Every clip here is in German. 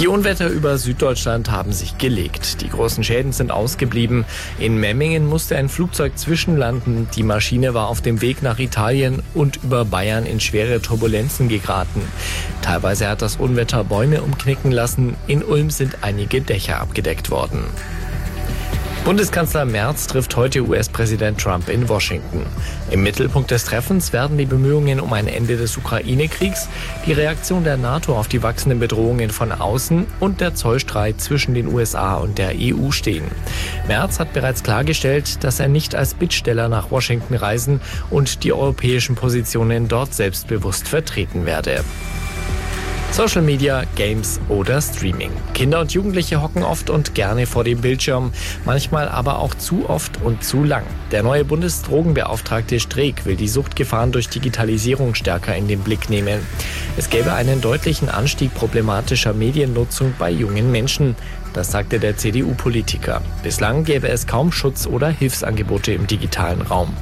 Die Unwetter über Süddeutschland haben sich gelegt. Die großen Schäden sind ausgeblieben. In Memmingen musste ein Flugzeug zwischenlanden. Die Maschine war auf dem Weg nach Italien und über Bayern in schwere Turbulenzen geraten. Teilweise hat das Unwetter Bäume umknicken lassen. In Ulm sind einige Dächer abgedeckt worden. Bundeskanzler Merz trifft heute US-Präsident Trump in Washington. Im Mittelpunkt des Treffens werden die Bemühungen um ein Ende des Ukraine-Kriegs, die Reaktion der NATO auf die wachsenden Bedrohungen von außen und der Zollstreit zwischen den USA und der EU stehen. Merz hat bereits klargestellt, dass er nicht als Bittsteller nach Washington reisen und die europäischen Positionen dort selbstbewusst vertreten werde. Social Media, Games oder Streaming. Kinder und Jugendliche hocken oft und gerne vor dem Bildschirm, manchmal aber auch zu oft und zu lang. Der neue Bundesdrogenbeauftragte Streeck will die Suchtgefahren durch Digitalisierung stärker in den Blick nehmen. Es gäbe einen deutlichen Anstieg problematischer Mediennutzung bei jungen Menschen. Das sagte der CDU-Politiker. Bislang gäbe es kaum Schutz- oder Hilfsangebote im digitalen Raum.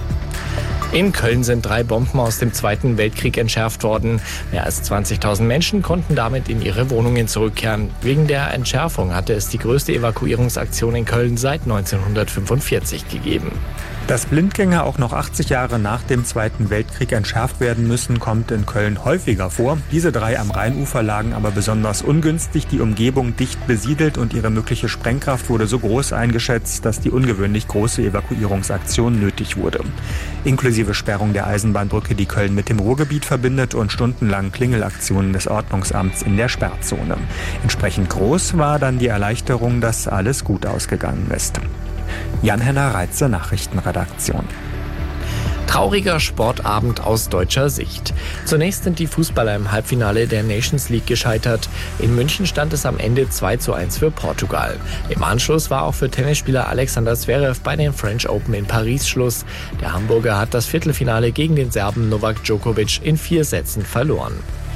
In Köln sind 3 Bomben aus dem Zweiten Weltkrieg entschärft worden. Mehr als 20.000 Menschen konnten damit in ihre Wohnungen zurückkehren. Wegen der Entschärfung hatte es die größte Evakuierungsaktion in Köln seit 1945 gegeben. Dass Blindgänger auch noch 80 Jahre nach dem Zweiten Weltkrieg entschärft werden müssen, kommt in Köln häufiger vor. Diese 3 am Rheinufer lagen aber besonders ungünstig, die Umgebung dicht besiedelt und ihre mögliche Sprengkraft wurde so groß eingeschätzt, dass die ungewöhnlich große Evakuierungsaktion nötig wurde. Inklusive Sperrung der Eisenbahnbrücke, die Köln mit dem Ruhrgebiet verbindet, und stundenlang Klingelaktionen des Ordnungsamts in der Sperrzone. Entsprechend groß war dann die Erleichterung, dass alles gut ausgegangen ist. Jan-Henner Reitze, Nachrichtenredaktion. Trauriger Sportabend aus deutscher Sicht. Zunächst sind die Fußballer im Halbfinale der Nations League gescheitert. In München stand es am Ende 2:1 für Portugal. Im Anschluss war auch für Tennisspieler Alexander Zverev bei den French Open in Paris Schluss. Der Hamburger hat das Viertelfinale gegen den Serben Novak Djokovic in 4 Sätzen verloren.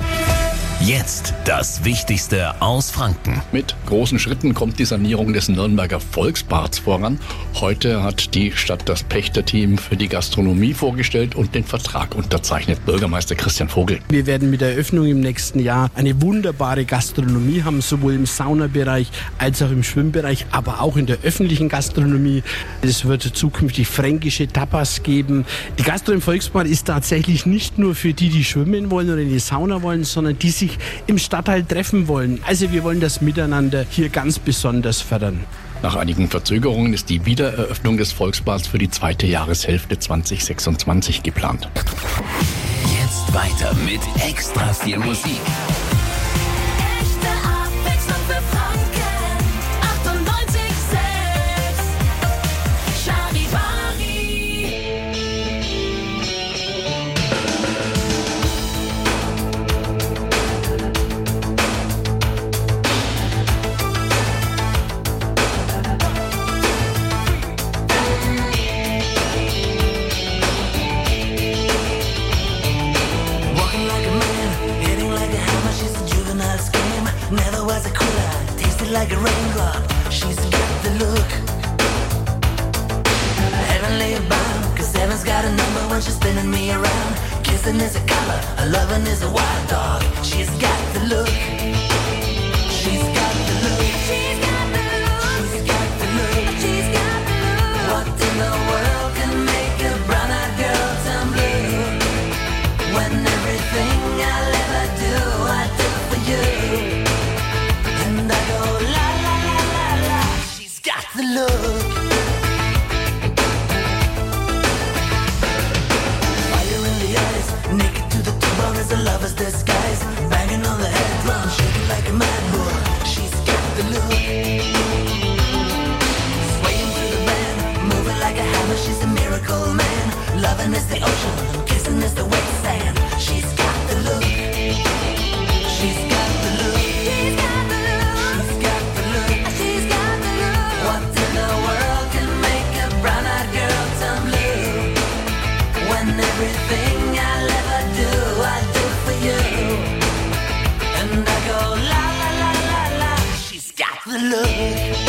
Jetzt das Wichtigste aus Franken. Mit großen Schritten kommt die Sanierung des Nürnberger Volksbads voran. Heute hat die Stadt das Pächterteam für die Gastronomie vorgestellt und den Vertrag unterzeichnet. Bürgermeister Christian Vogel. Wir werden mit der Eröffnung im nächsten Jahr eine wunderbare Gastronomie haben, sowohl im Saunabereich als auch im Schwimmbereich, aber auch in der öffentlichen Gastronomie. Es wird zukünftig fränkische Tapas geben. Die Gastro im Volksbad ist tatsächlich nicht nur für die, die schwimmen wollen oder in die Sauna wollen, sondern die sich im Stadtteil treffen wollen. Also wir wollen das Miteinander hier ganz besonders fördern. Nach einigen Verzögerungen ist die Wiedereröffnung des Volksbads für die 2. Jahreshälfte 2026 geplant. Jetzt weiter mit extra viel Musik. Never was a cooler, tasted like a raindrop. She's got the look. Heavenly bound, cause heaven's got a number when she's spinning me around. Kissing is a color, a loving is a wild dog. She's got the look. She's got the look. She's got the look. She's got the look. She's got the look. What in the world can make a brown-eyed girl turn blue? When everything I'll ever do, I do for you. And I go la la la la la. She's got the look. Fire in the eyes, naked to the bone as a lover's disguise. Banging on the head drum, shaking like a mad bull. She's got the look. Swaying through the band, moving like a hammer. She's a miracle man. Loving is the ocean, kissing is the wet sand. She's got the look. She's got the look. She's got the look. She's got the look. She's got the look. What in the world can make a brown-eyed girl turn blue? When everything I'll ever do, I do for you. And I go la la la la la. She's got the look.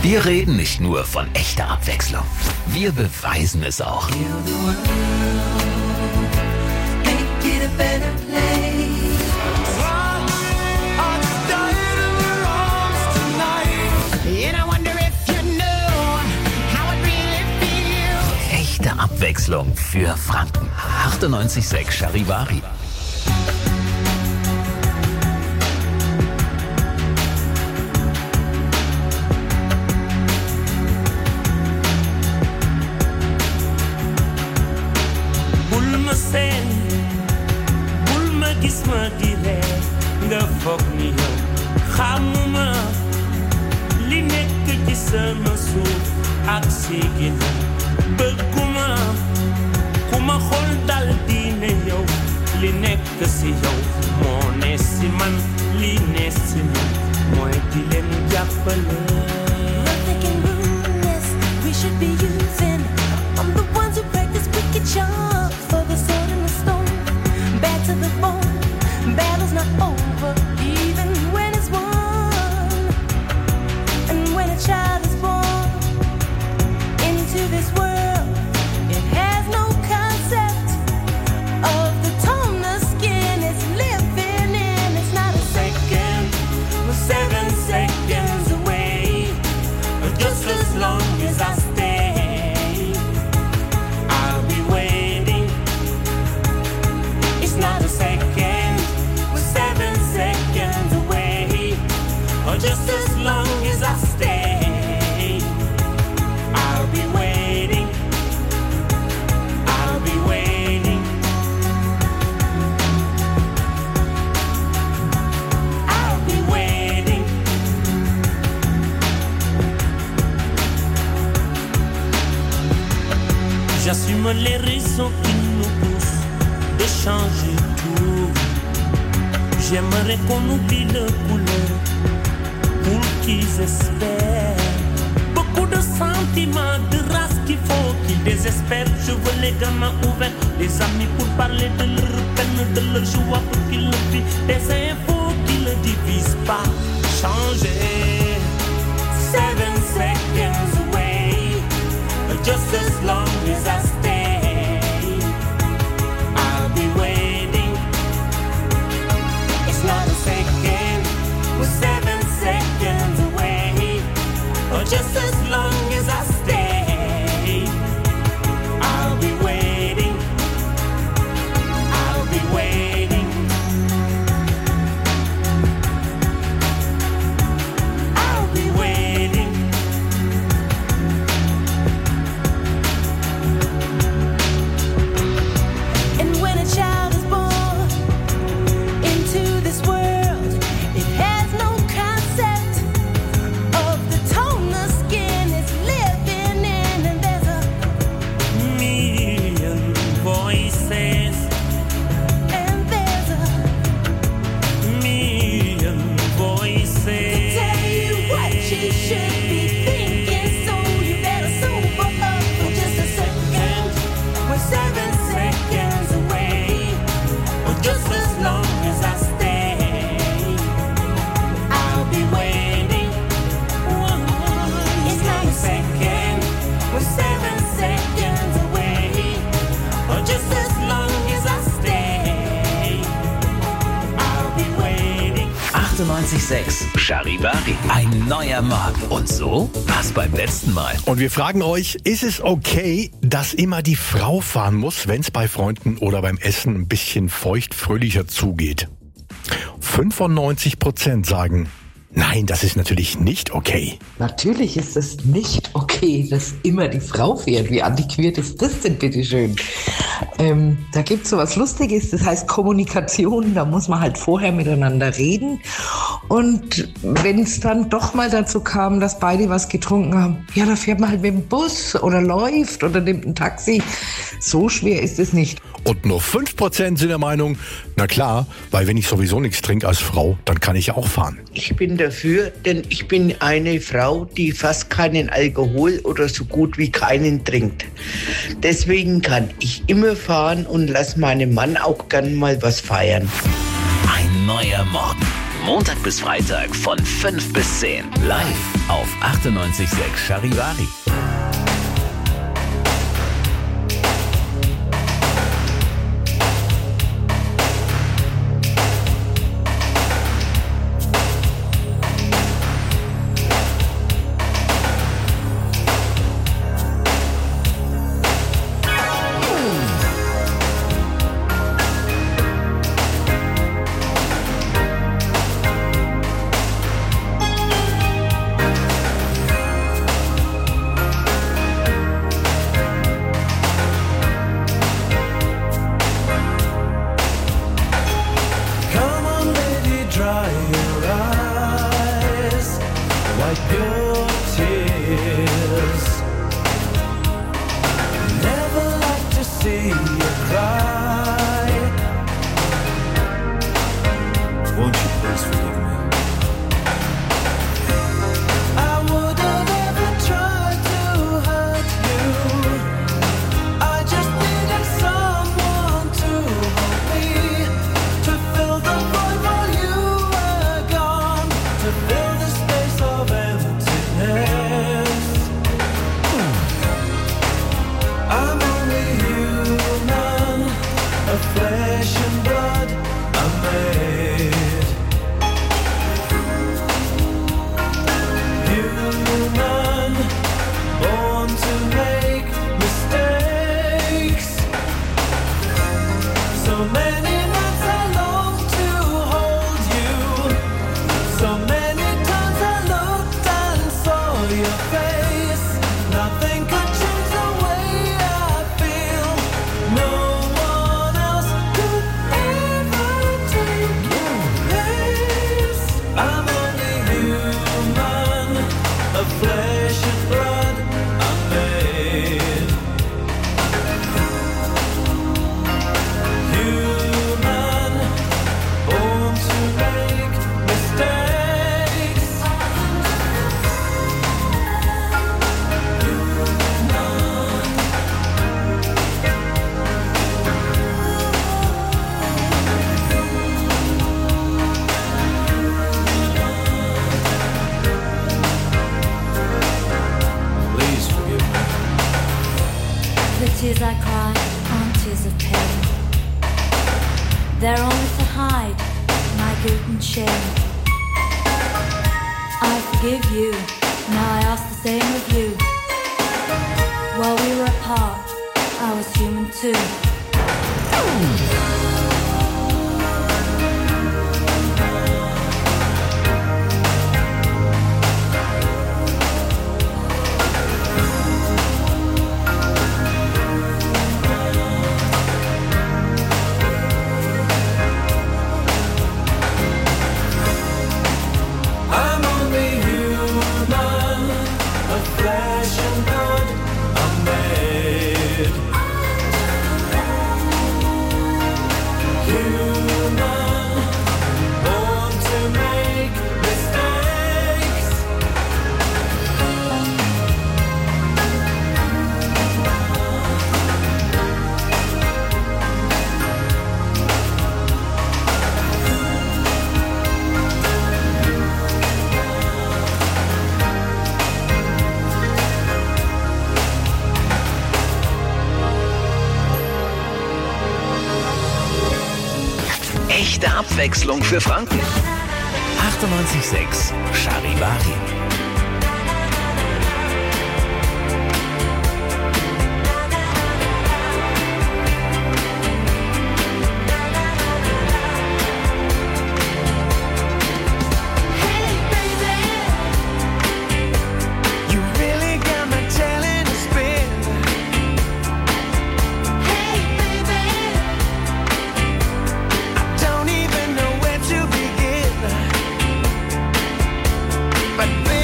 Wir reden nicht nur von echter Abwechslung, wir beweisen es auch. Echte Abwechslung für Franken. 98,6 Charivari. Gis ma di ree nga foog ni yow xamuma li nekk ci sama suuf ak si ginnaaw bëgguma ku ma xool dal di ne yow li nekk si yow moo ne si man li ne si man mooy di leen jàppale. Nothing can ruin this. We should be using. I'm the ones who practice wicked charms for the sword and the stone. Back to the bone. Battle's not over, even when it's won. And when a child is born into this world, it has no concept of the tone the skin is living in. It's not a second, we're 7 seconds away. Just as long as I stay, I'll be waiting. It's not a second. Just as long as I stay, I'll be waiting, I'll be waiting, I'll be waiting. J'assume les raisons qui nous poussent de changer tout. J'aimerais qu'on oublie le couleur pour qu'ils espèrent. Beaucoup de sentiments, de race qu'il faut qu'ils désespèrent. Je veux les gamins ouverts, les amis pour parler de leur peine, de leur joie pour qu'ils le vivent. Des infos qui ne divisent pas. Changer. 7 seconds away, just as long as I stay, I'll be waiting. It's not a second, we're 7 seconds away, or just as long as I stay, I'll be waiting, I'll be waiting, I'll be waiting. And when a child is born into this world, it has no concept of the tone the skin is living in. And there's a million voices, and there's a million voices to tell you what you should be thinking. So you better sober up for just a second. We're 7 seconds away, or just as long as I stay, I'll be waiting. It's not a second, we're 7 seconds away, or just as long as I stay, I'll be waiting. 98,6 Charivari. Ein neuer Morgen. Und so war's beim letzten Mal. Und wir fragen euch, ist es okay, dass immer die Frau fahren muss, wenn es bei Freunden oder beim Essen ein bisschen feuchtfröhlicher zugeht? 95% sagen, nein, das ist natürlich nicht okay. Natürlich ist es nicht okay, dass immer die Frau fährt. Wie antiquiert ist das denn, bitteschön? Da gibt es so was Lustiges, das heißt Kommunikation. Da muss man halt vorher miteinander reden. Und wenn es dann doch mal dazu kam, dass beide was getrunken haben, ja, da fährt man halt mit dem Bus oder läuft oder nimmt ein Taxi. So schwer ist es nicht. Und nur 5% sind der Meinung, na klar, weil wenn ich sowieso nichts trinke als Frau, dann kann ich ja auch fahren. Ich bin dafür, denn ich bin eine Frau, die fast keinen Alkohol oder so gut wie keinen trinkt. Deswegen kann ich immer fahren und lasse meinem Mann auch gern mal was feiern. Ein neuer Morgen. Montag bis Freitag von 5 bis 10. Live auf 98.6 Charivari. Tears I cry aren't tears of pain. They're only to hide my guilt and shame. I forgive you, now I ask the same of you. While we were apart, I was human too. Echte Abwechslung für Franken. 98.6 Charivari. But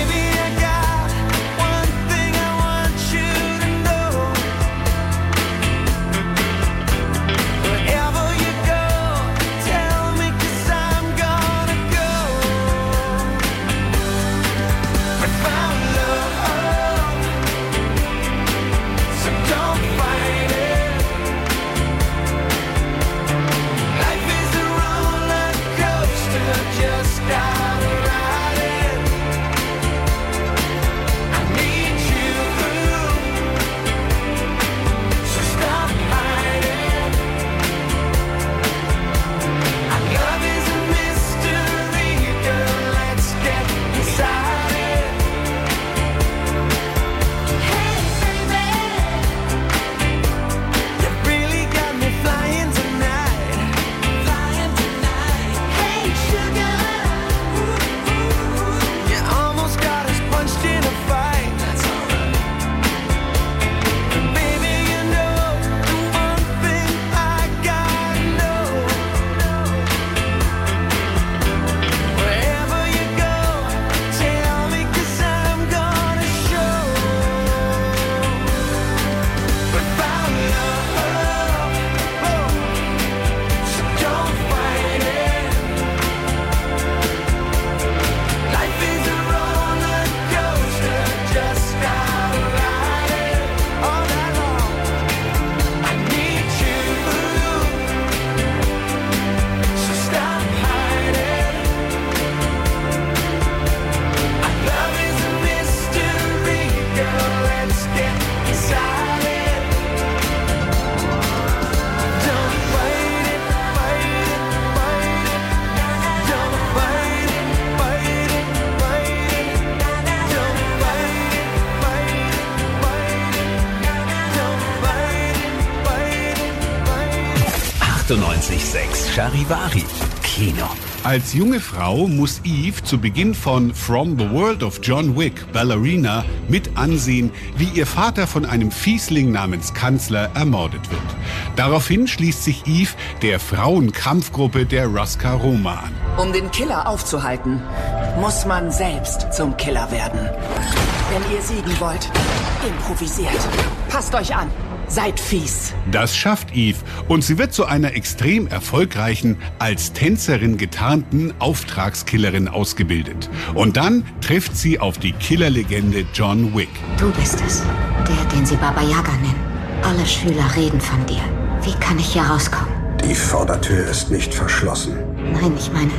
98.6 Charivari Kino. Als junge Frau muss Eve zu Beginn von From the World of John Wick, Ballerina, mit ansehen, wie ihr Vater von einem Fiesling namens Kanzler ermordet wird. Daraufhin schließt sich Eve der Frauenkampfgruppe der Ruska Roma an. Um den Killer aufzuhalten, muss man selbst zum Killer werden. Wenn ihr siegen wollt, improvisiert. Passt euch an. Seid fies. Das schafft Eve und sie wird zu einer extrem erfolgreichen, als Tänzerin getarnten Auftragskillerin ausgebildet. Und dann trifft sie auf die Killerlegende John Wick. Du bist es, der, den sie Baba Yaga nennen. Alle Schüler reden von dir. Wie kann ich hier rauskommen? Die Vordertür ist nicht verschlossen. Nein, ich meine,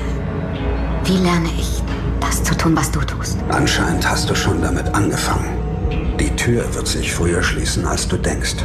wie lerne ich, das zu tun, was du tust? Anscheinend hast du schon damit angefangen. Die Tür wird sich früher schließen, als du denkst.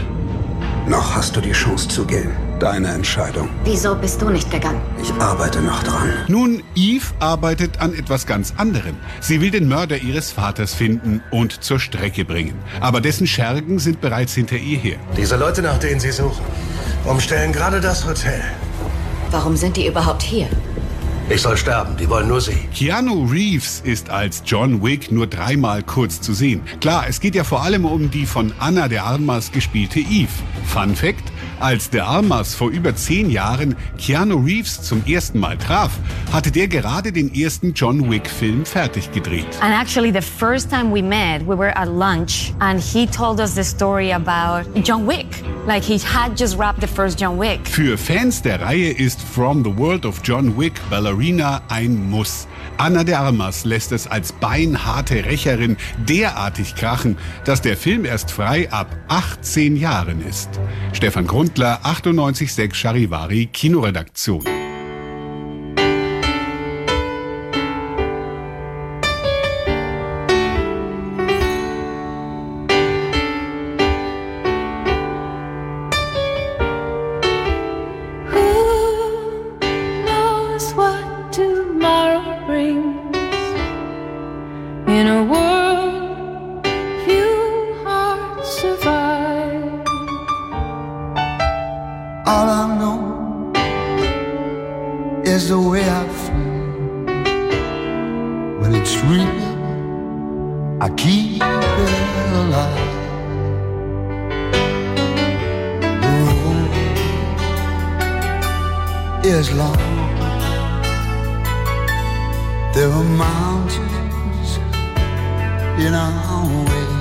Noch hast du die Chance zu gehen. Deine Entscheidung. Wieso bist du nicht gegangen? Ich arbeite noch dran. Nun, Eve arbeitet an etwas ganz anderem. Sie will den Mörder ihres Vaters finden und zur Strecke bringen. Aber dessen Schergen sind bereits hinter ihr her. Diese Leute, nach denen sie suchen, umstellen gerade das Hotel. Warum sind die überhaupt hier? Ich soll sterben, die wollen nur sie. Keanu Reeves ist als John Wick nur 3-mal kurz zu sehen. Klar, es geht ja vor allem um die von Ana de Armas gespielte Eve. Fun Fact: Als de Armas vor über 10 Jahren Keanu Reeves zum ersten Mal traf, hatte der gerade den ersten John Wick-Film fertig gedreht. And actually the first time we met, we were at lunch and he told us the story about John Wick. Like he had just wrapped the first John Wick. Für Fans der Reihe ist From the World of John Wick, Ballerina ein Muss. Ana de Armas lässt es als beinharte Rächerin derartig krachen, dass der Film erst frei ab 18 Jahren ist. Stefan Grundler, 98.6 Charivari Kinoredaktion. Is long. There are mountains in our way,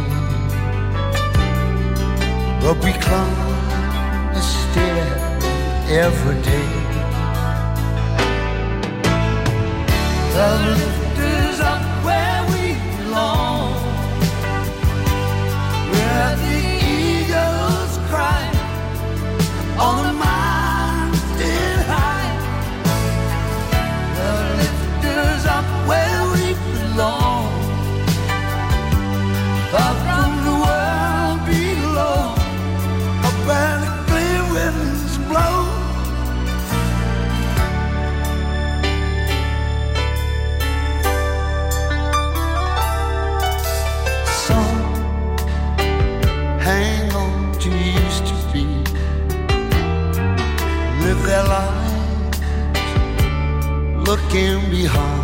but we climb a stair every day. The lift is up where we belong, where the eagles cry on the mountain. Where we belong, far from the world below, up where the clear winds blow. Some hang on to used to be, live their lives looking behind.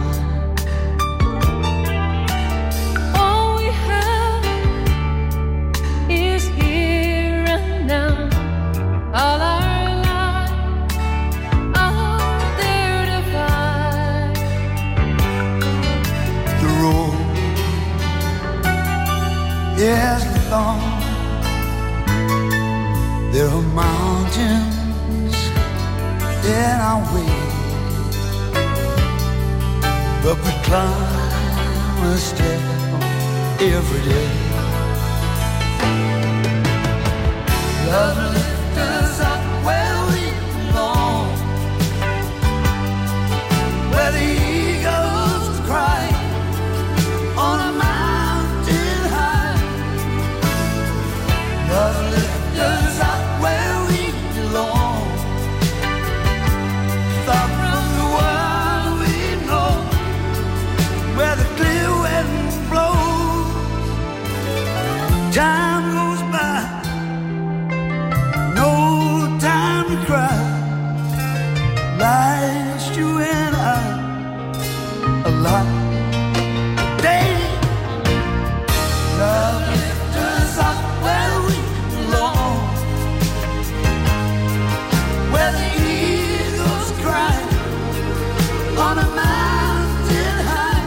All our lives are there to find. The road is long. There are mountains in our way, but we climb a step every day. Love lifts us up where we belong, where the eagles cry on a mountain high. Love lifts us up where we belong, far from the world we know, where the clear wind blows. Time goes by, on a mountain high.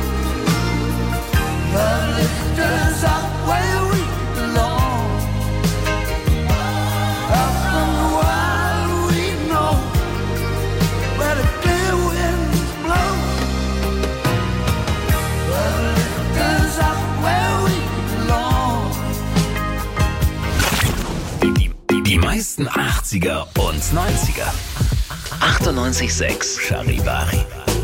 Love lifts us up where we belong. Up and wild we know where the clear winds blow. Love lifts us up where we belong. Die meisten 80er und 90er. 98.6 Charivari.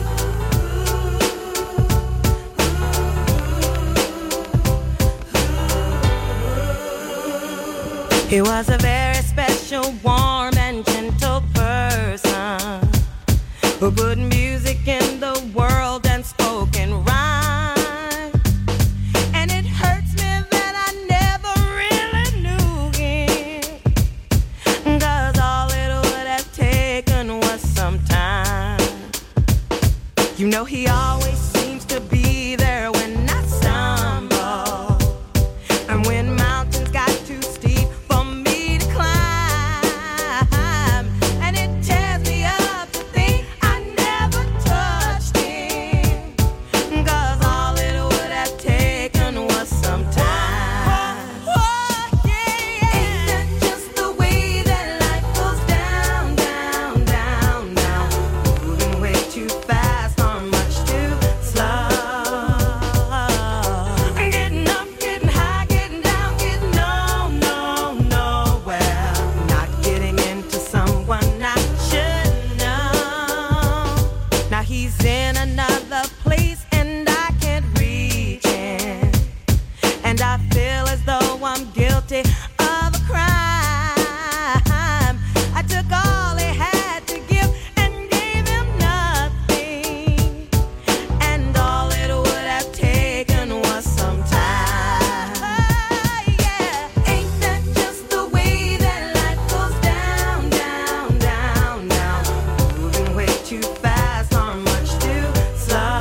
He was a very special, warm and gentle person who put music in the world and spoke in rhyme. And it hurts me that I never really knew him, 'cause all it would have taken was some time. You know he always seems to be there when I stumble, and when mountains got too steep for me to climb, and it tears me up to think I never touched him, 'cause all it would have taken was some time. Oh, yeah. Ain't that just the way that life goes down, down, down, down, moving way too fast or much too slow. Getting up, getting high, getting down, getting nowhere. Not getting into someone I should know. Now he's in another place and I can't reach him, and I feel as though I'm guilty of a crime. I took all he had to give and gave him nothing, and all it would have taken was some time. Yeah, ain't that just the way that life goes down, down, down, down, moving way too fast or much too slow.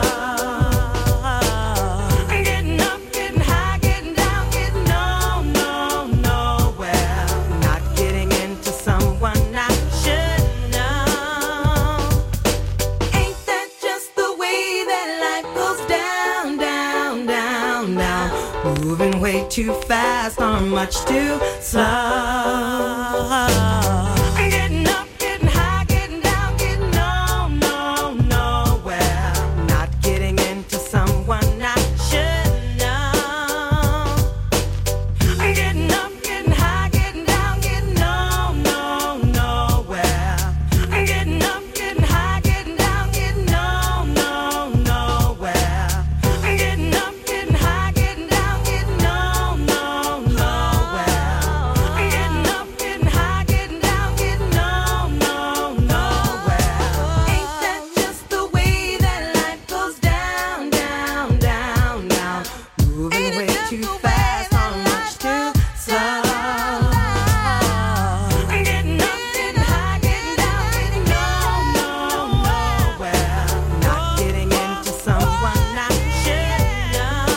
Getting up, getting high, getting down, getting nowhere. Not getting into someone I should know. Ain't that just the way that life goes down, down, down, down, moving way too fast or much too slow. Getting up, getting high, getting down, getting nowhere. Not getting into someone I should know. Getting up, getting high, getting down, getting nowhere. Getting up, getting high, getting down, getting nowhere. Getting up, getting high, getting down, getting nowhere. Getting up, getting high, getting down, getting nowhere. Ain't that just the way that life goes down, down, down, down, moving way too fast or much too slow. Getting up, getting high, getting down, getting nowhere. Not getting into someone I should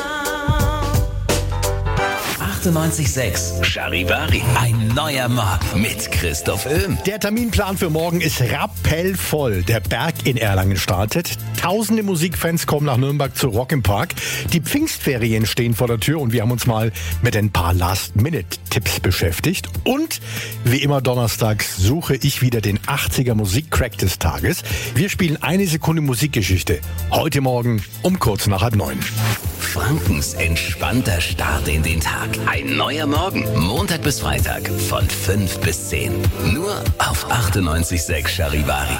know. 98.6 Charivari. Ein neuer Morgen mit Christoph Öhm. Der Terminplan für morgen ist rappellvoll. Der Berg in Erlangen startet. Tausende Musikfans kommen nach Nürnberg zu Rock im Park. Die Pfingstferien stehen vor der Tür und wir haben uns mal mit ein paar Last-Minute-Tipps beschäftigt. Und wie immer donnerstags suche ich wieder den 80er Musikcrack des Tages. Wir spielen eine Sekunde Musikgeschichte. Heute Morgen um kurz nach 8:30. Frankens entspannter Start in den Tag. Ein neuer Morgen. Montag bis Freitag von 5 bis 10. Nur auf 98.6 Charivari.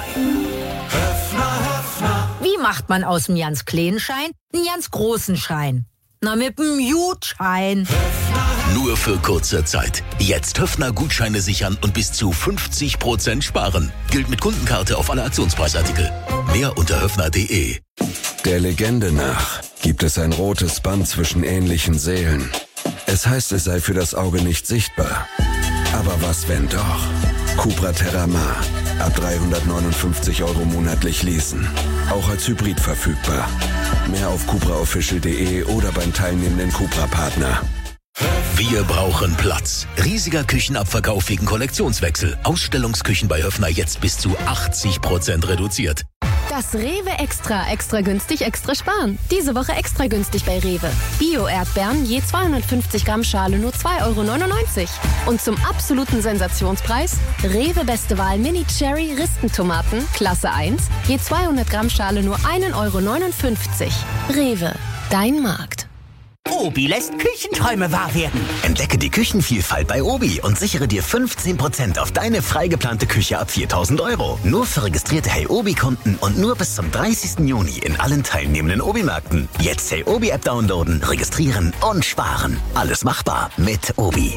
Wie macht man aus dem ganz kleinen Schein einen ganz großen Schein? Na, mit dem Gutschein. Nur für kurze Zeit. Jetzt Höfner-Gutscheine sichern und bis zu 50% sparen. Gilt mit Kundenkarte auf alle Aktionspreisartikel. Mehr unter höfner.de. Der Legende nach gibt es ein rotes Band zwischen ähnlichen Seelen. Es heißt, es sei für das Auge nicht sichtbar. Aber was, wenn doch? Cupra Terramar. Ab 359 € monatlich leasen. Auch als Hybrid verfügbar. Mehr auf cupraofficial.de oder beim teilnehmenden Cupra-Partner. Wir brauchen Platz. Riesiger Küchenabverkauf wegen Kollektionswechsel. Ausstellungsküchen bei Höfner jetzt bis zu 80% reduziert. Das Rewe Extra. Extra günstig, extra sparen. Diese Woche extra günstig bei Rewe. Bio-Erdbeeren je 250 Gramm Schale nur 2,99 €. Und zum absoluten Sensationspreis Rewe Beste Wahl Mini Cherry Ristentomaten, Klasse 1, je 200 Gramm Schale nur 1,59 €. Rewe, dein Markt. Obi lässt Küchenträume wahr werden. Entdecke die Küchenvielfalt bei Obi und sichere dir 15% auf deine frei geplante Küche ab 4.000 €. Nur für registrierte Hey Obi-Kunden und nur bis zum 30. Juni in allen teilnehmenden Obi-Märkten. Jetzt Hey Obi-App downloaden, registrieren und sparen. Alles machbar mit Obi.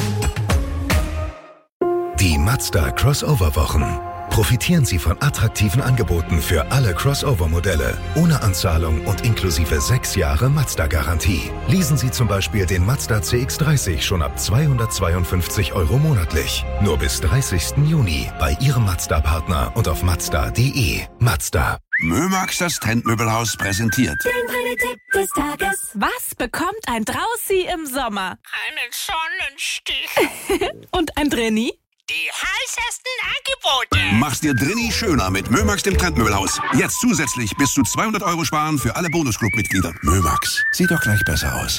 Die Mazda Crossover-Wochen. Profitieren Sie von attraktiven Angeboten für alle Crossover-Modelle, ohne Anzahlung und inklusive 6 Jahre Mazda-Garantie. Leasen Sie zum Beispiel den Mazda CX-30 schon ab 252 € monatlich. Nur bis 30. Juni bei Ihrem Mazda-Partner und auf Mazda.de. Mazda. Mömax, das Trendmöbelhaus, präsentiert. Den Tipp des Tages. Was bekommt ein Draußi im Sommer? Einen Sonnenstich. Und ein Drenni? Die heißesten Angebote. Mach's dir drinni schöner mit Mömax, dem Trendmöbelhaus. Jetzt zusätzlich bis zu 200 € sparen für alle Bonusclub-Mitglieder. Mömax, sieht doch gleich besser aus.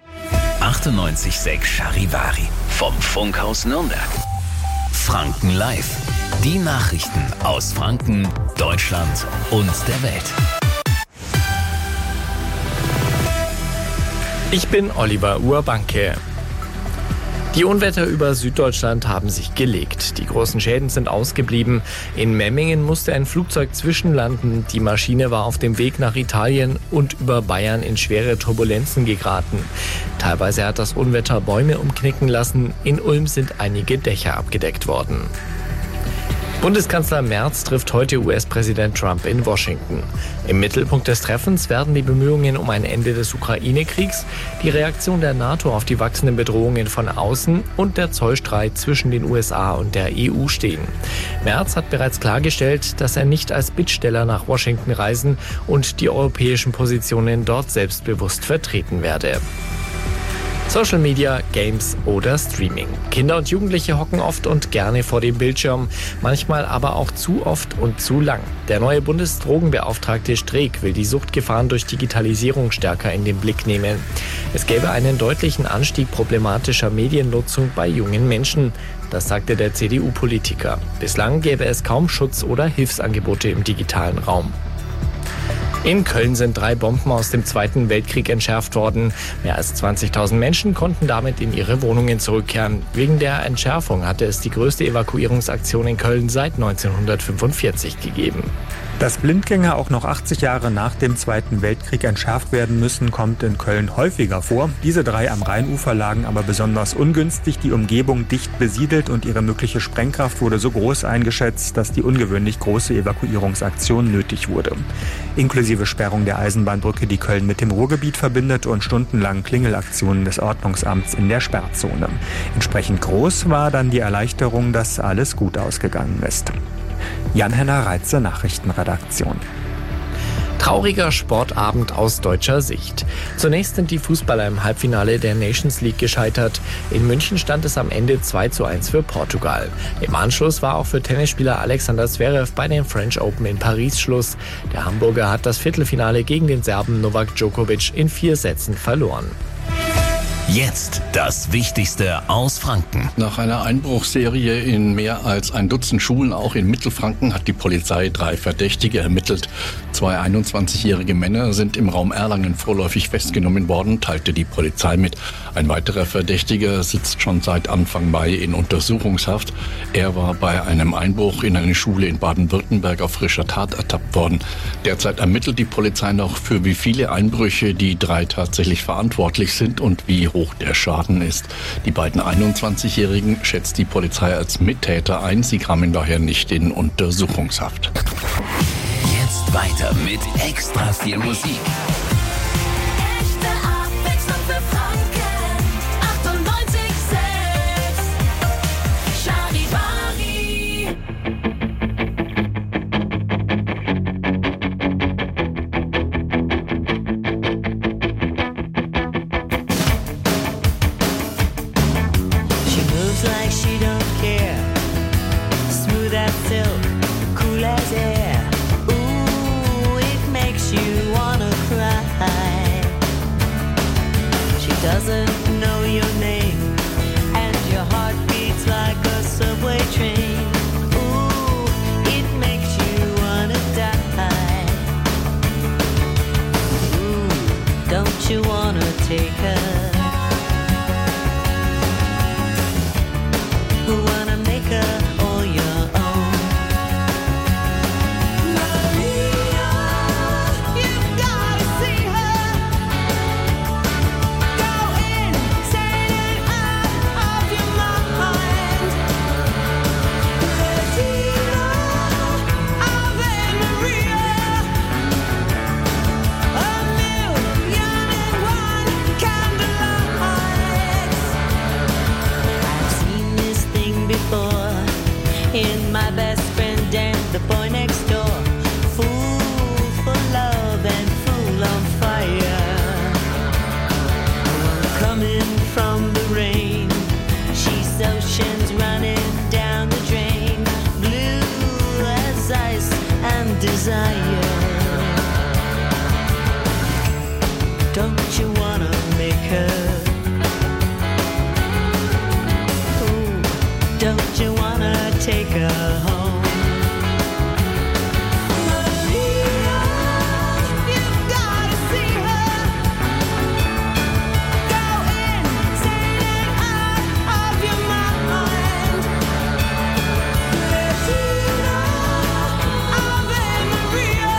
98.6 Charivari vom Funkhaus Nürnberg. Franken Live. Die Nachrichten aus Franken, Deutschland und der Welt. Ich bin Oliver Urbanke. Die Unwetter über Süddeutschland haben sich gelegt. Die großen Schäden sind ausgeblieben. In Memmingen musste ein Flugzeug zwischenlanden. Die Maschine war auf dem Weg nach Italien und über Bayern in schwere Turbulenzen geraten. Teilweise hat das Unwetter Bäume umknicken lassen. In Ulm sind einige Dächer abgedeckt worden. Bundeskanzler Merz trifft heute US-Präsident Trump in Washington. Im Mittelpunkt des Treffens werden die Bemühungen um ein Ende des Ukraine-Kriegs, die Reaktion der NATO auf die wachsenden Bedrohungen von außen und der Zollstreit zwischen den USA und der EU stehen. Merz hat bereits klargestellt, dass er nicht als Bittsteller nach Washington reisen und die europäischen Positionen dort selbstbewusst vertreten werde. Social Media, Games oder Streaming. Kinder und Jugendliche hocken oft und gerne vor dem Bildschirm, manchmal aber auch zu oft und zu lang. Der neue Bundesdrogenbeauftragte Streeck will die Suchtgefahren durch Digitalisierung stärker in den Blick nehmen. Es gäbe einen deutlichen Anstieg problematischer Mediennutzung bei jungen Menschen. Das sagte der CDU-Politiker. Bislang gäbe es kaum Schutz- oder Hilfsangebote im digitalen Raum. In Köln sind 3 Bomben aus dem Zweiten Weltkrieg entschärft worden. Mehr als 20.000 Menschen konnten damit in ihre Wohnungen zurückkehren. Wegen der Entschärfung hatte es die größte Evakuierungsaktion in Köln seit 1945 gegeben. Dass Blindgänger auch noch 80 Jahre nach dem Zweiten Weltkrieg entschärft werden müssen, kommt in Köln häufiger vor. Diese 3 am Rheinufer lagen aber besonders ungünstig, die Umgebung dicht besiedelt und ihre mögliche Sprengkraft wurde so groß eingeschätzt, dass die ungewöhnlich große Evakuierungsaktion nötig wurde. Inklusive Sperrung der Eisenbahnbrücke, die Köln mit dem Ruhrgebiet verbindet, und stundenlangen Klingelaktionen des Ordnungsamts in der Sperrzone. Entsprechend groß war dann die Erleichterung, dass alles gut ausgegangen ist. Jan-Henner Reitze, Nachrichtenredaktion. Trauriger Sportabend aus deutscher Sicht. Zunächst sind die Fußballer im Halbfinale der Nations League gescheitert. In München stand es am Ende 2:1 für Portugal. Im Anschluss war auch für Tennisspieler Alexander Zverev bei den French Open in Paris Schluss. Der Hamburger hat das Viertelfinale gegen den Serben Novak Djokovic in 4 Sätzen verloren. Jetzt das Wichtigste aus Franken. Nach einer Einbruchsserie in mehr als ein Dutzend Schulen, auch in Mittelfranken, hat die Polizei 3 Verdächtige ermittelt. 2 21-jährige Männer sind im Raum Erlangen vorläufig festgenommen worden, teilte die Polizei mit. Ein weiterer Verdächtiger sitzt schon seit Anfang Mai in Untersuchungshaft. Er war bei einem Einbruch in eine Schule in Baden-Württemberg auf frischer Tat ertappt worden. Derzeit ermittelt die Polizei noch, für wie viele Einbrüche die 3 tatsächlich verantwortlich sind und wie hoch der Schaden ist. Die beiden 21-Jährigen schätzt die Polizei als Mittäter ein. Sie kamen daher nicht in Untersuchungshaft. Jetzt weiter mit extra viel Musik. Echte Abwechslung für Franken. 98.6 Charivari. She moves like she don't care. Smooth as silk, cool as air. Ooh, doesn't know your name, and your heart beats like a subway train. Ooh, it makes you wanna die. Ooh, don't you wanna take her? Wanna make her all your own. Maria, you've gotta see her. Go insane and out of your mind. Regina, Ave Maria. A million and one candlelights. I've seen this thing before in my best friend and the boy next door. Fool for love and fool on fire. Coming from the rain, she's oceans running down the drain. Blue as ice and desire. Don't you wanna make her? Don't you wanna take her home? Maria, you've gotta see her. Go insane and out of your mind. Regina, Ave Maria.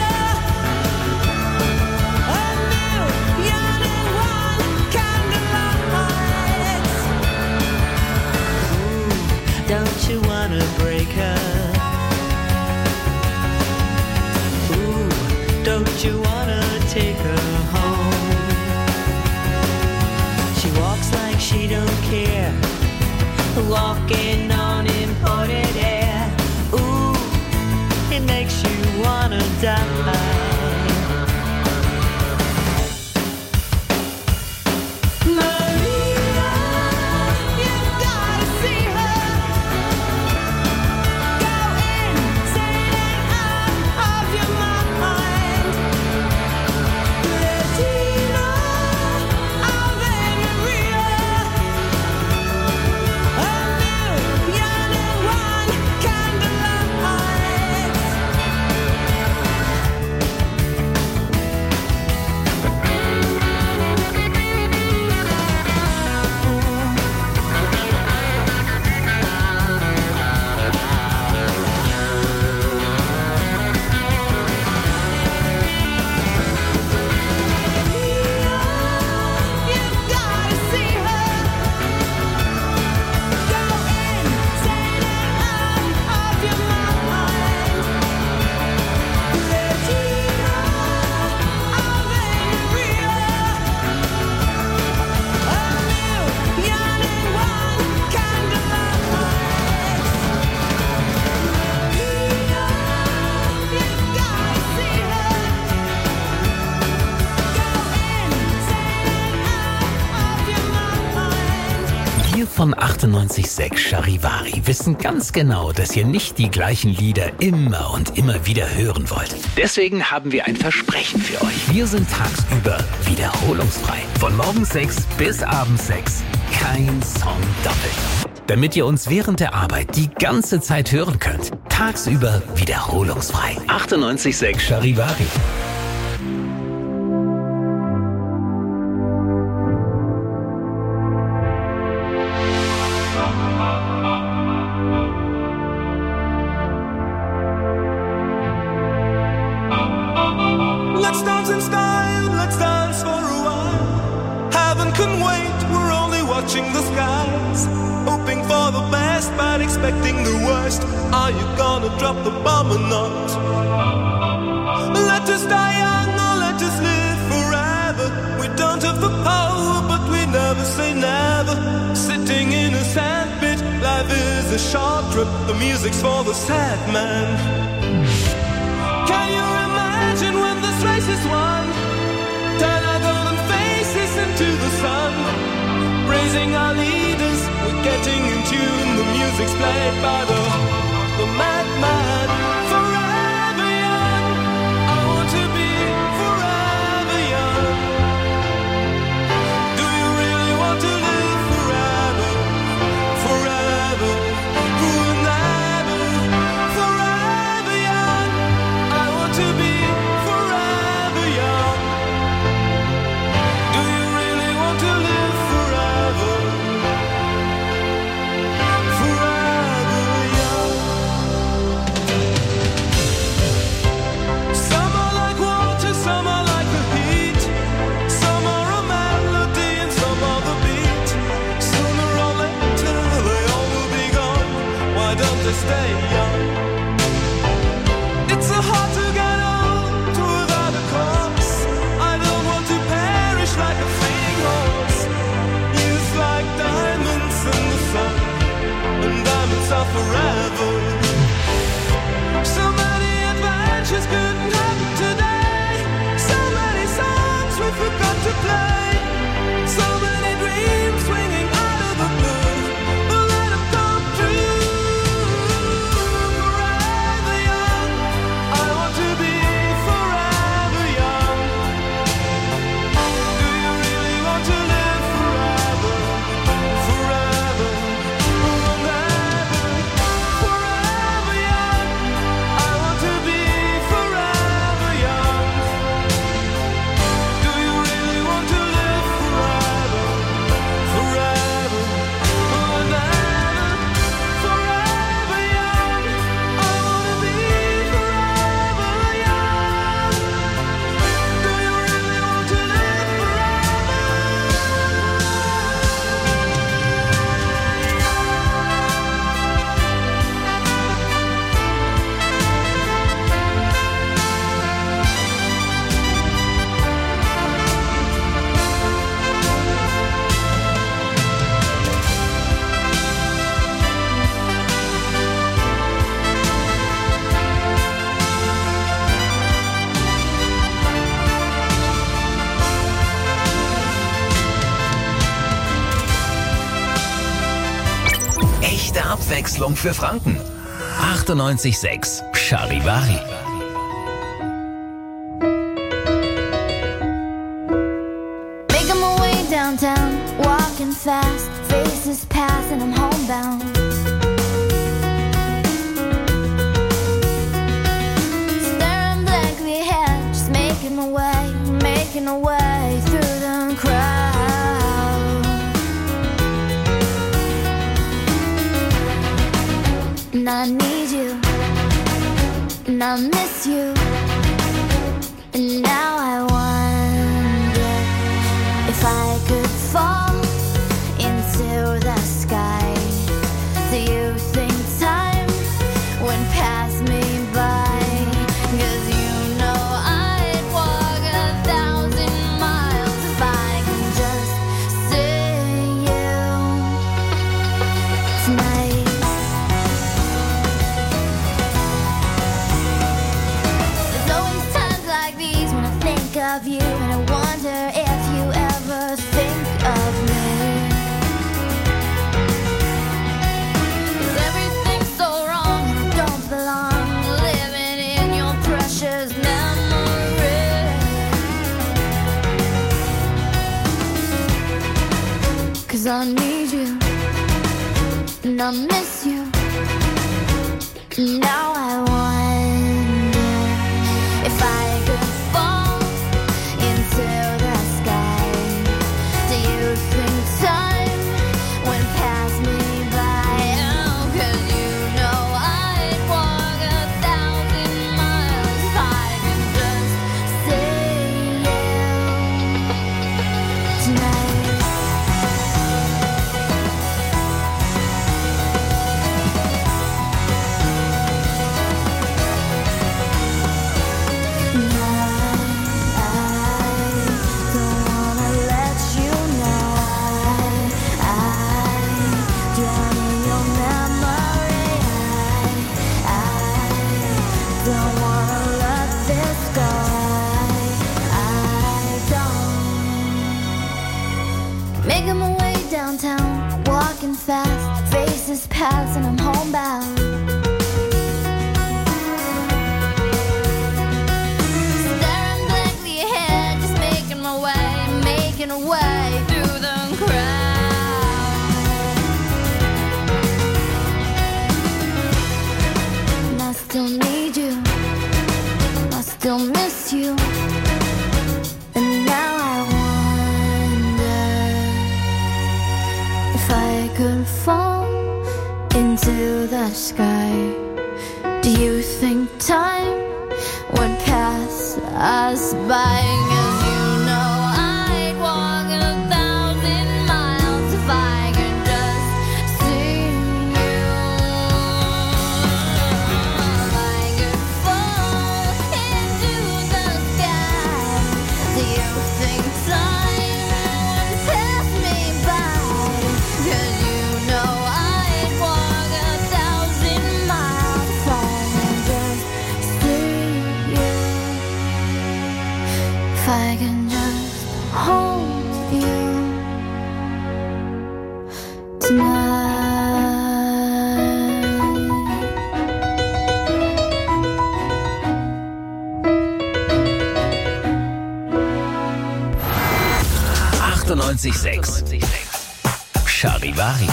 A million and one candlelights. Don't you wanna break her? Ooh, don't you wanna take her home? She walks like she don't care, walking on imported air. Ooh, it makes you wanna die. Maria, you've gotta see her. Go insane and out of your mind. Regina, Ave Maria. A million and one candlelights. You've gotta see her. Go insane and out of your mind. Regina, Ave Maria. A million and one candlelights. You've gotta see her. Wir von 98.6 Charivari wissen ganz genau, dass ihr nicht die gleichen Lieder immer und immer wieder hören wollt. Deswegen haben wir ein Versprechen für euch. Wir sind tagsüber wiederholungsfrei. Von morgens 6 bis abends 6. Kein Song doppelt. Damit ihr uns während der Arbeit die ganze Zeit hören könnt. Tagsüber wiederholungsfrei. 98.6 Charivari. Let's dance in style, let's dance for a while. Heaven can wait, we're only watching the skies. Hoping for the best, but expecting the worst. Are you gonna drop the bomb or not? Let us die young or let us live forever. We don't have the power, but we never say never. Sitting in a sandpit, life is a short trip. The music's for the sad man. Can you imagine when this race is won? Turn our golden faces into the sun. Praising our leaders, we're getting in tune. The music's played by the madman. Forever young, I want to be forever young. Do you really Abwechslung für Franken. 98,6 Charivari. Making my way downtown, walking fast, faces pass and I'm homebound. Staring blankly ahead, just making my way through the crowd. And I need you, and I miss you, and now I wonder if I could fall into the sky. Do you think time would pass me by? 'Cause you know I'd walk 1,000 miles if I can just see you tonight. There's always times like these when I think of you, and I wonder if you ever think of me. 'Cause everything's so wrong and I don't belong, living in your precious memory. 'Cause I need you, and I miss you, and now I wonder if I could fall into the sky. Do you think time would pass me by? Oh, 'cause you know I'd walk 1,000 miles if I could just see you tonight. Making my way downtown, walking fast, faces pass and I'm homebound. Staring blankly ahead, just making my way through the crowd. And I still need you, I still miss you, and now I wonder if I could fall into the sky. Do you think time would pass us by? 'Cause you know I'd walk 1,000 miles if I could just see you. If I could fall into the sky, do you think time would pass me by? 'Cause you know I'd walk 1,000 miles if I can just see you. If I can just hold you tonight. 98,6 Charivari.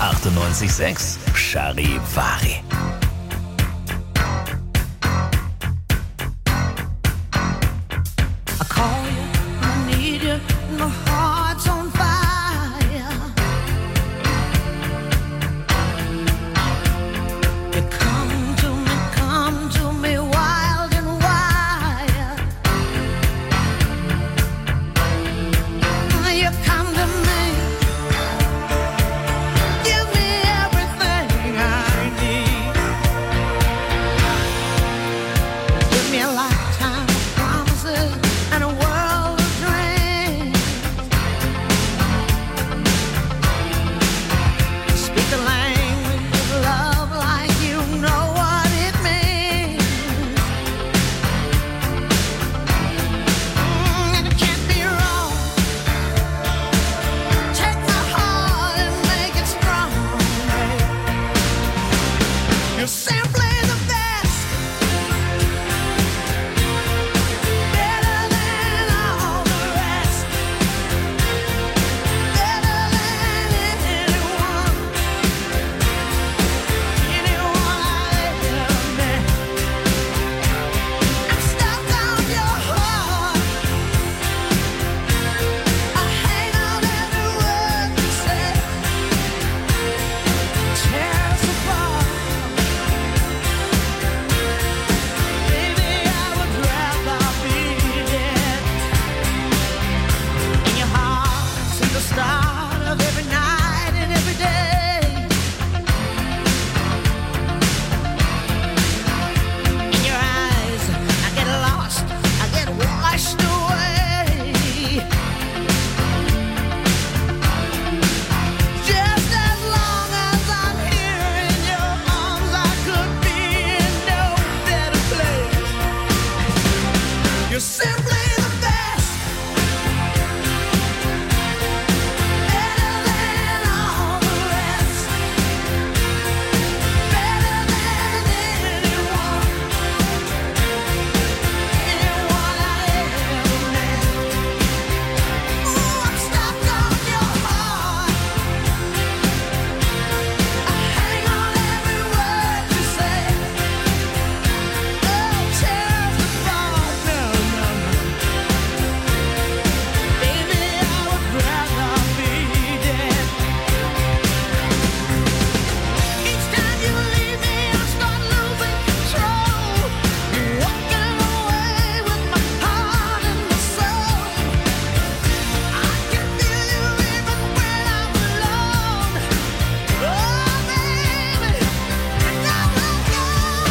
98.6 Charivari. I call you, I need you, my heart's on fire. You come to me wild and wild. You come to me, give me everything I need. Give me a lifetime of promises and a world of dreams. Speak the language of love like you know what it means. And it can't be wrong. Take my heart and make it strong. You're simply the best. Better than all the rest. Better than anyone. Anyone I ever met. I'm stuck on your heart. I hang on every word you say. Tear us apart. Baby, I would rather be dead. In your heart, I see the start of every night and every day. In your eyes, I get lost, I get washed away. Just as long as I'm here in your arms, I could be in no better place. You're simply the best. Better than all the rest. Better than anyone. Anyone I ever met. Ooh, I'm stuck on your heart. I hang on every word you say. Oh, tear us apart. No, no, no. Baby, I would rather be dead. Each time you leave me, I start losing control. You're walking away with my heart and my soul. I can feel you even when I'm alone. Oh, baby, and now I go.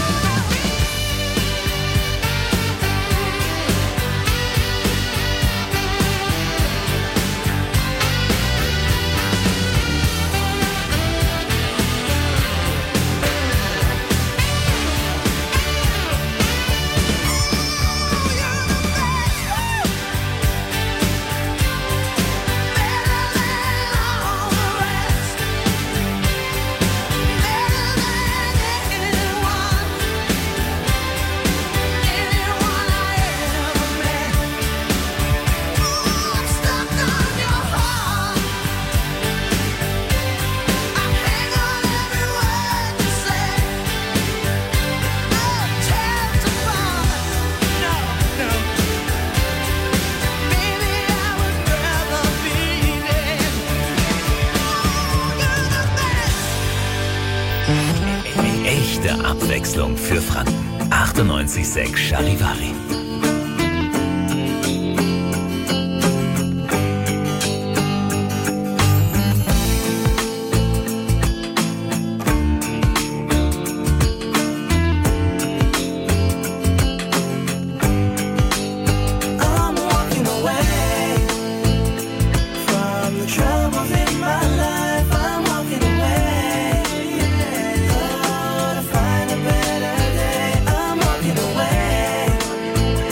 Echte Abwechslung für Franken. 98.6 Charivari. I'm walking away from the troubles in my life. I'm walking away, oh, to find a better day. I'm walking away.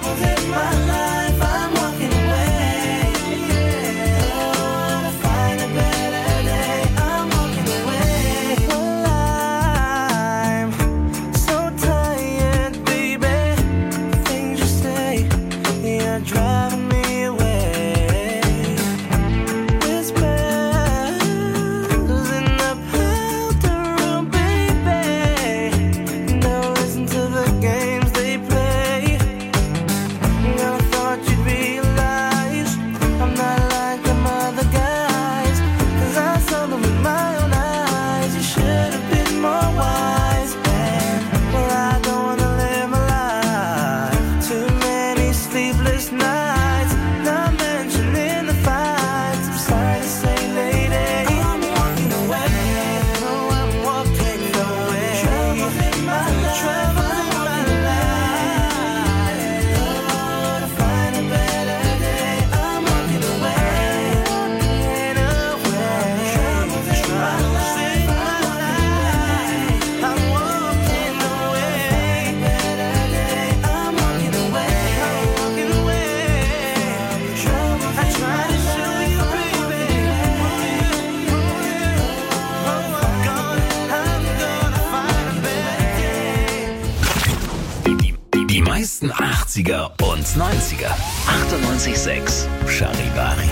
Troubles in my life, I'm walking away. To find a better day, I'm walking away. Well, I'm so tired, baby. Things you say, you're driving me away. Whispers in the powder room, baby. Now listen to the games they play. I thought you'd realize I'm not like them other guys, 'cause I saw them with my own eyes. You should have been more wise, man. Well, I don't wanna live my life. Too many sleepless nights, not mentioning the fights. I'm sorry to say, lady, I'm walking away. Oh, I'm walking away. Trouble in my life. Trouble in my life. Oh, to find a better day, I'm walking away. Walking away. Trouble in my life. I'm walking away. Better day, I'm walking away. I'm walking away. Trouble. I try to show you, baby. Oh, I'm gonna find a better day. Die meisten 80er und 90er. 98.6 Charivari.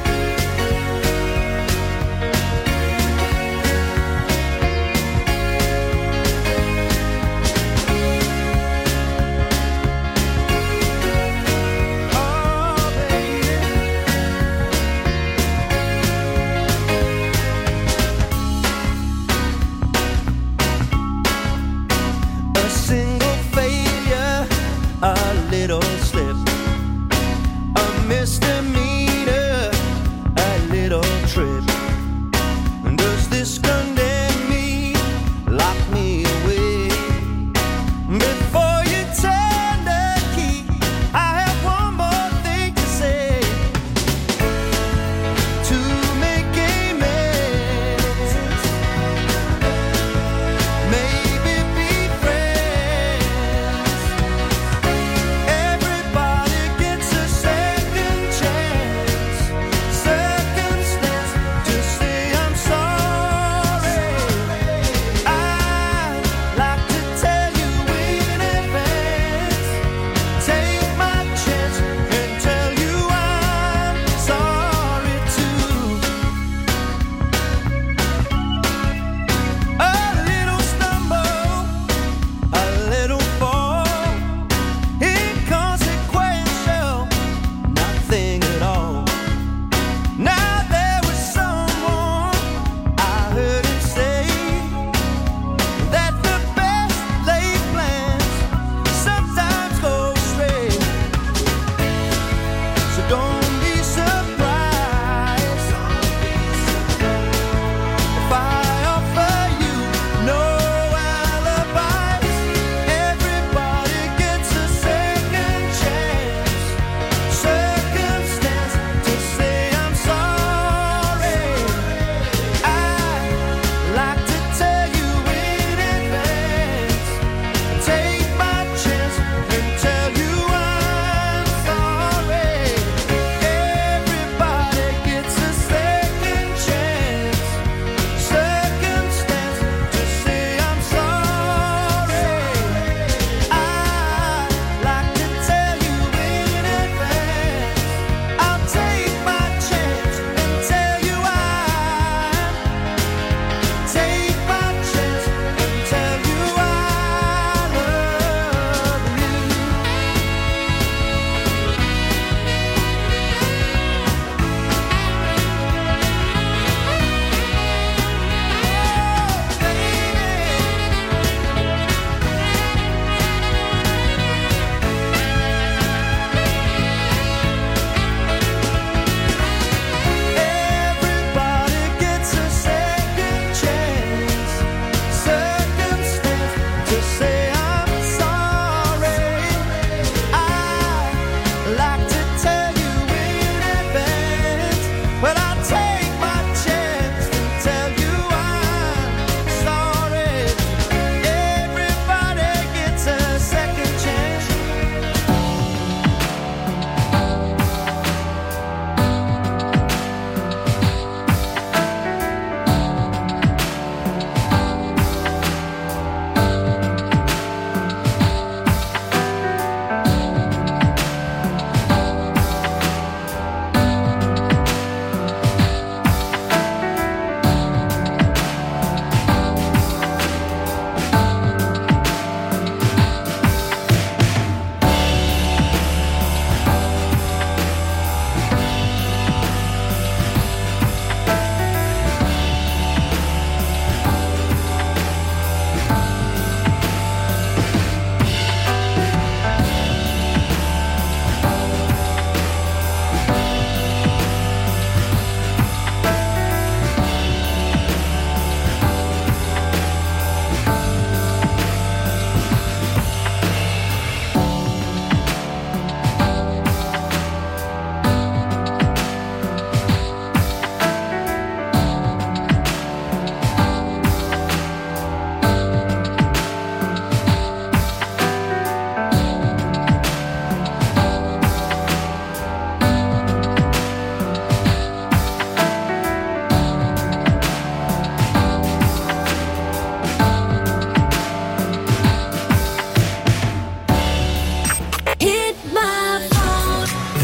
A single failure, a little slip, a misdemeanor, a little trip. Does this condemn me, lock me away? Before you turn the key, I have one more thing to say. To make amends, maybe be friends. Everybody gets a second chance.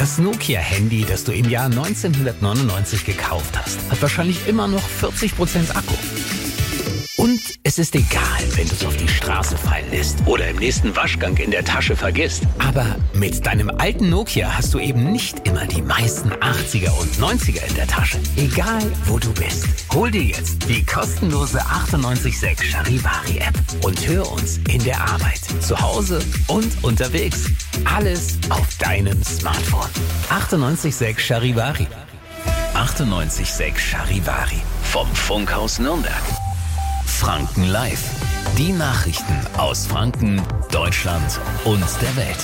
Das Nokia-Handy, das du im Jahr 1999 gekauft hast, hat wahrscheinlich immer noch 40% Akku. Und es ist egal, wenn du es auf die Straße fallen lässt oder im nächsten Waschgang in der Tasche vergisst. Aber mit deinem alten Nokia hast du eben nicht immer die meisten 80er und 90er in der Tasche. Egal, wo du bist. Hol dir jetzt die kostenlose 98.6 Charivari-App und hör uns in der Arbeit, zu Hause und unterwegs. Alles auf deinem Smartphone. 98.6 Charivari. 98.6 Charivari. Vom Funkhaus Nürnberg. Franken Live. Die Nachrichten aus Franken, Deutschland und der Welt.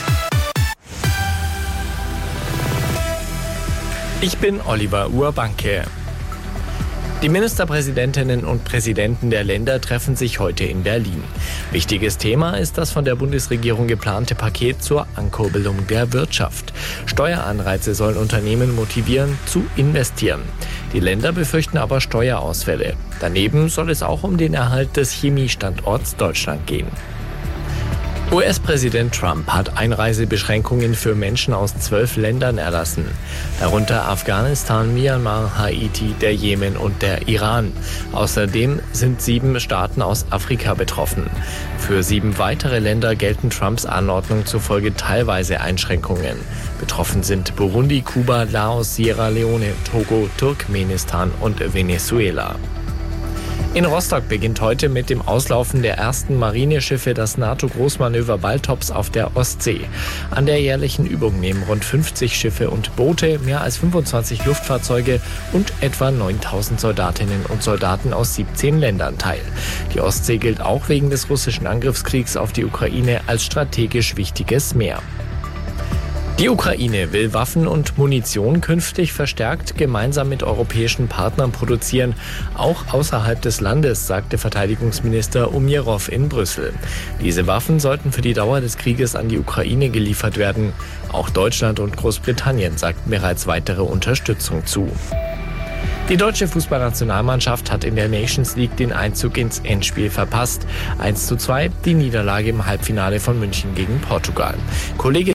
Ich bin Oliver Urbanke. Die Ministerpräsidentinnen und Präsidenten der Länder treffen sich heute in Berlin. Wichtiges Thema ist das von der Bundesregierung geplante Paket zur Ankurbelung der Wirtschaft. Steueranreize sollen Unternehmen motivieren, zu investieren. Die Länder befürchten aber Steuerausfälle. Daneben soll es auch um den Erhalt des Chemiestandorts Deutschland gehen. US-Präsident Trump hat Einreisebeschränkungen für Menschen aus 12 Ländern erlassen, darunter Afghanistan, Myanmar, Haiti, der Jemen und der Iran. Außerdem sind 7 Staaten aus Afrika betroffen. Für 7 weitere Länder gelten Trumps Anordnung zufolge teilweise Einschränkungen. Betroffen sind Burundi, Kuba, Laos, Sierra Leone, Togo, Turkmenistan und Venezuela. In Rostock beginnt heute mit dem Auslaufen der ersten Marineschiffe das NATO-Großmanöver Baltops auf der Ostsee. An der jährlichen Übung nehmen rund 50 Schiffe und Boote, mehr als 25 Luftfahrzeuge und etwa 9.000 Soldatinnen und Soldaten aus 17 Ländern teil. Die Ostsee gilt auch wegen des russischen Angriffskriegs auf die Ukraine als strategisch wichtiges Meer. Die Ukraine will Waffen und Munition künftig verstärkt gemeinsam mit europäischen Partnern produzieren, auch außerhalb des Landes, sagte Verteidigungsminister Umjerov in Brüssel. Diese Waffen sollten für die Dauer des Krieges an die Ukraine geliefert werden. Auch Deutschland und Großbritannien sagten bereits weitere Unterstützung zu. Die deutsche Fußballnationalmannschaft hat in der Nations League den Einzug ins Endspiel verpasst. 1:2 die Niederlage im Halbfinale von München gegen Portugal. Kollege